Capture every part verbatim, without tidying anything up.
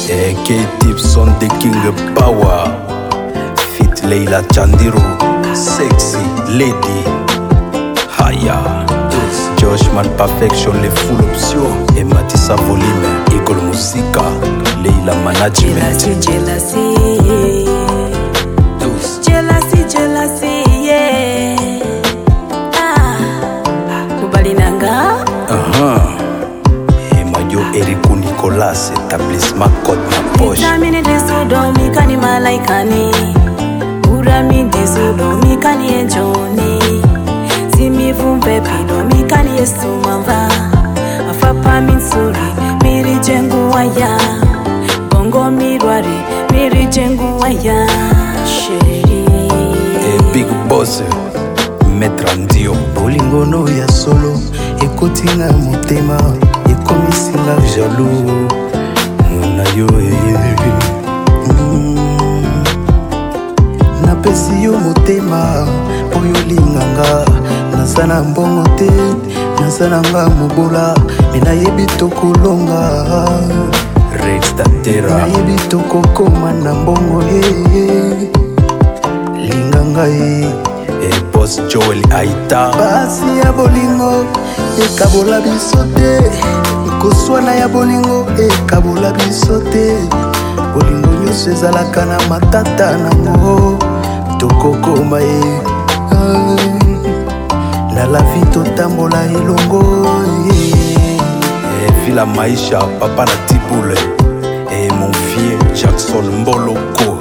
eh, K-Tipson the King Power Fit Leila Chandiro Sexy Lady Haya Joshman Perfection les full options et Matissa Volume École Musica Leila Management Jealousy, jealousy, jealousy, jealousy, yeah. Ah, kubali nanga. Uh-huh. Et Madio Erico Nicolas établissement Côte ma poche. Vitamine de sodo mikani malaikani. Urami de sodo mikani enjoni. Simi vumbe pido mikani yesu mava. Afapa minsuri miri jengu waya. Bongo mirwari miri jengu waya. Sheri. Et Big Boss Maître Andio bolingo no ya solo ekotinga motema ekomisinga jaloux na yo mm. napesi yo motema oyo linganga naza na mbongo te naza nanga mobola me nayebi tokolonga Rex Datera nayebi tokokoma na mbongo ye linganga ye et Boss Joel Aïta basi ya bolingo ekabola biso te koswana ya bolingo ekabola biso te bolingo nyonso ezalaka na matata nango tokokoma ye na lavi totambola elongo et Villa Maïcha Papa na Tiboule et mon vieux Jackson Mboloko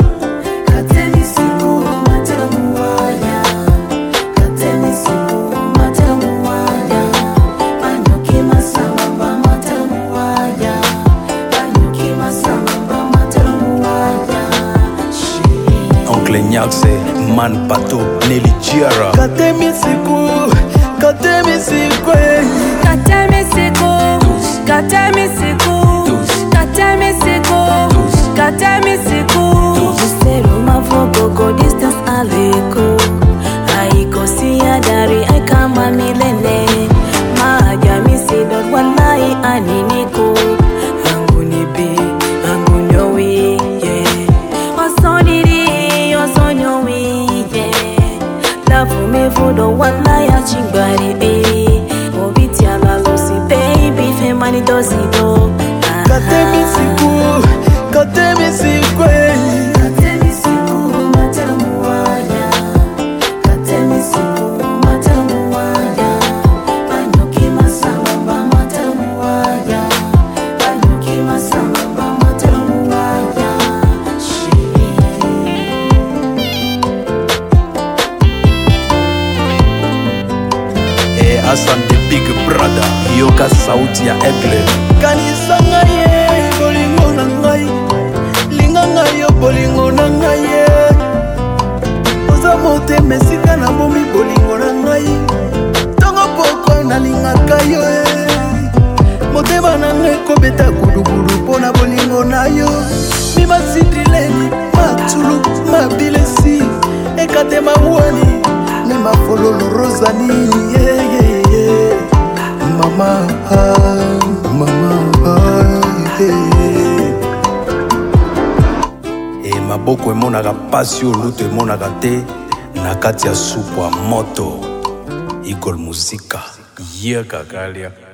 c'est Man Pato Nelly Giara Kate Misiku Kate Misiku Kate Misiku Kate Misiku Kate Misiku Kate Misiku Jistero mavogo go distance aliko Aiko siya dari aika manilene Maja misidot walai aniniko Anguni be Angunyowi yeah Osoniri Love me for the one lie I chimbari eh Obitia la losi baby fe mani dosi do Kate Misiku Kate Misiku Kate Misiku matemu waya Kate Misiku matemu waya Banyoki masamba matemu waya Banyoki masamba matemu waya Hassan the Big Brother Yoka sauti ya Egle kanisanga ye bolingo na ngai linganga yo bolingo na ngai ye oza motema esika na bomi bolingo na ngai ntongo poko nalingaka yo motema na ngai kobeta gudugulu mpo na bolingo na yo mimasidrileni matulu mabilesi ekatema wani ne mafololo rosanini yeah, yeah, yeah. Mama, ah, mama, ah, yeah. Et maboko emonaka pasi oluto emonaka te na kati ya supu ya moto École Musica Yeka Kalia